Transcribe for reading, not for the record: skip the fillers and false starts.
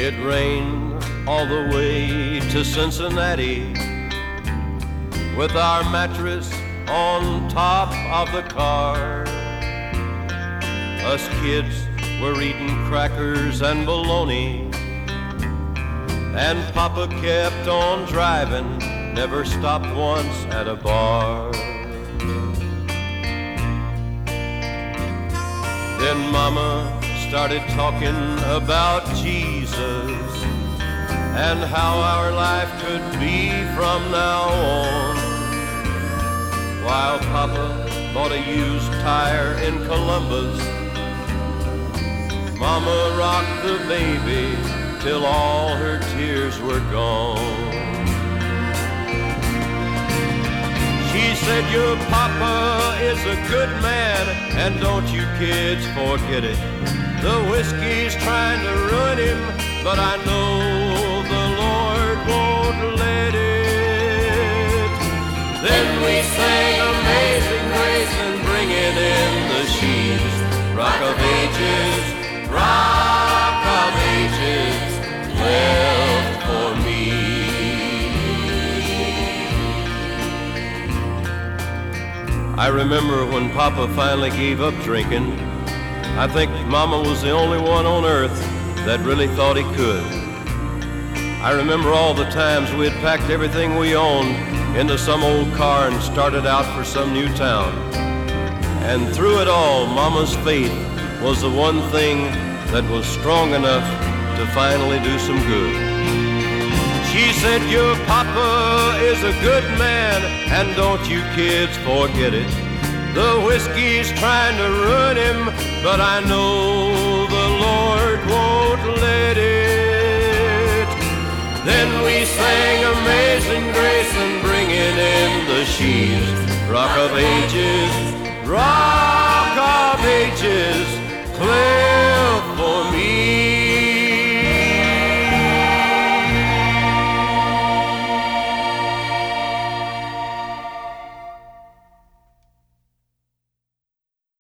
It rained all the way to Cincinnati with our mattress on top of the car. Us kids were eating crackers and bologna, and Papa kept on driving, never stopped once at a bar. Then Mama started talking about Jesus and how our life could be from now on, while Papa bought a used tire in Columbus. Mama rocked the baby till all her tears were gone. She said, your papa is a good man, and don't you kids forget it. The whiskey's trying to ruin him, but I know the Lord won't let it. Then we sang Amazing Grace and bringing in the sheaves. Rock of Ages, Rock of Ages, left for me. I remember when Papa finally gave up drinking. I think Mama was the only one on earth that really thought he could. I remember all the times we had packed everything we owned into some old car and started out for some new town. And through it all, Mama's faith was the one thing that was strong enough to finally do some good. She said, your papa is a good man, and don't you kids forget it. The whiskey's trying to ruin him, but I know the Lord won't let it. Then we sang Amazing Grace and bringing in the sheaves. Rock of Ages, Rock of Ages, clear for me.